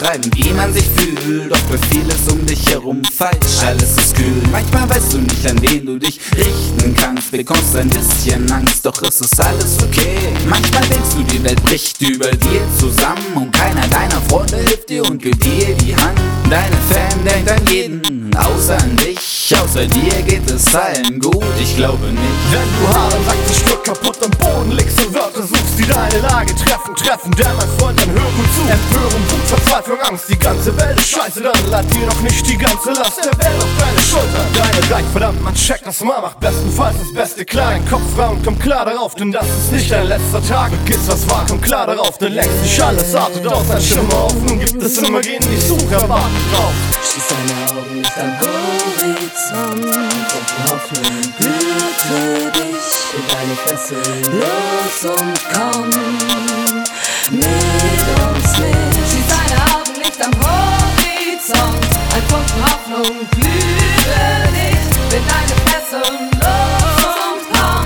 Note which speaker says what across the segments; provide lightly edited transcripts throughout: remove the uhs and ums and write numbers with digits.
Speaker 1: beschreiben, wie man sich fühlt. Doch für vieles um dich herum falsch, alles ist kühl. Manchmal weißt du nicht, an wen du dich richten kannst, bekommst ein bisschen Angst, doch es ist alles okay. Manchmal denkst du, die Welt bricht über dir zusammen und keiner deiner Freunde hilft dir und gibt dir die Hand. Deine Fan denkt an jeden, außer an dich. Außer dir geht es allen gut, ich glaube nicht.
Speaker 2: Wenn du Haare sagst, ein Stück kaputt am Boden liegst und Wörter suchst, die deine Lage treffen, der mein Freund, dann hör gut zu. Empörung, Wut, Verzweiflung, Angst, die ganze Welt ist scheiße, dann lad dir noch nicht die ganze Last der Welt auf deine Schulter. Deine reicht, verdammt, man checkt das mal, macht bestenfalls das Beste klar. Dein Kopf frei und komm klar darauf, denn das ist nicht dein letzter Tag. Vergiss, was war, komm klar darauf, denn längst nicht alles artet aus. Ein Schimmer auf, nun gibt es immer gehen, die Suche erwarten drauf.
Speaker 3: Schließ deine Augen nicht am Horizont und Hoffnung blüht für dich in deine Fesseln. Los und komm mit uns mit. Schließ deine Augen nicht am Horizont, ein Funken Hoffnung blüht für dich in deine Fesseln. Los und komm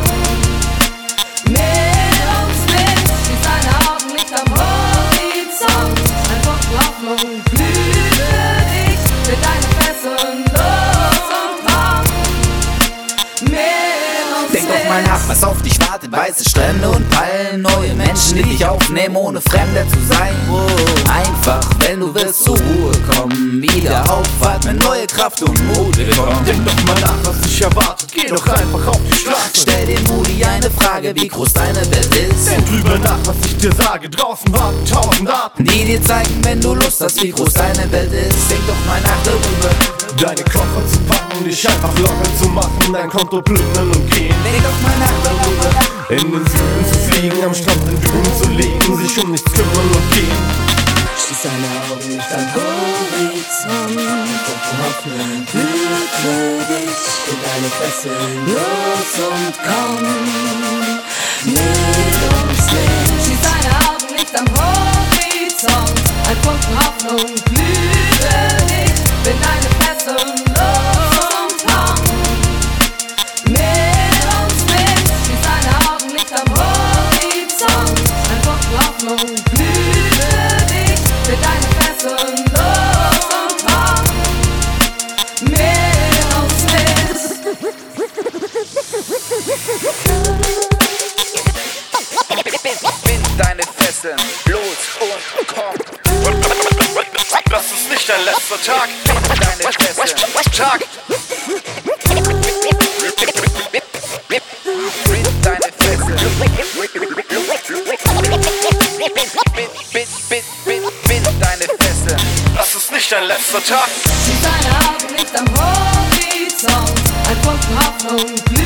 Speaker 3: mit uns mit. Schließ deine Augen nicht am Horizont, ein Funken Hoffnung blüht für deine Fesseln, los und komm mit uns.
Speaker 1: Denk doch mal nach, was auf dich wartet, weiße Strände und Palmen, neue Menschen, die dich aufnehmen, ohne Fremder zu sein. Einfach, wenn du willst, zur Ruhe kommen, wieder aufatmen, neue Kraft und Mut bekommen.
Speaker 2: Denk doch mal nach, was dich erwartet, geh doch einfach auf die Straße.
Speaker 1: Stell dir Moody eine Frage, wie groß deine Welt ist.
Speaker 2: Denk drüber nach, was ich dir sage, draußen warten 1000 Arten,
Speaker 1: die dir zeigen, wenn du Lust hast, wie groß deine Welt ist. Denk doch mal nach darüber.
Speaker 2: Deine Koffer zu packen, dich einfach locker zu machen, dein Konto plündern und gehen.
Speaker 1: Denk doch mal nach darüber.
Speaker 2: In den Süden zu fliegen, am Strand in Dünen zu liegen, sich um nichts kümmern und gehen.
Speaker 3: Schließ deine Augen nicht am Horizont und Hoffnung blüht für dich in deine Fesseln. Los und komm mit uns mit. Schließ deine Augen nicht am Horizont, ein Funken Hoffnung blüht für dich in deine Fesseln. Los und komm mit uns mit. Schließ deine Augen nicht am Horizont, ein Funken Hoffnung blüht für dich für deine Fesseln. Los und komm mit uns mit.
Speaker 1: Bind deine Fesseln, los und komm.
Speaker 2: Das ist nicht dein letzter Tag.
Speaker 1: Bind deine Fesseln,
Speaker 2: Tag.
Speaker 1: bind deine Fesseln. Bind deine Fesseln.
Speaker 2: Das ist nicht dein letzter Tag.
Speaker 3: Schließ deine Augen nicht am Horizont, ein Funken Hoffnung blüht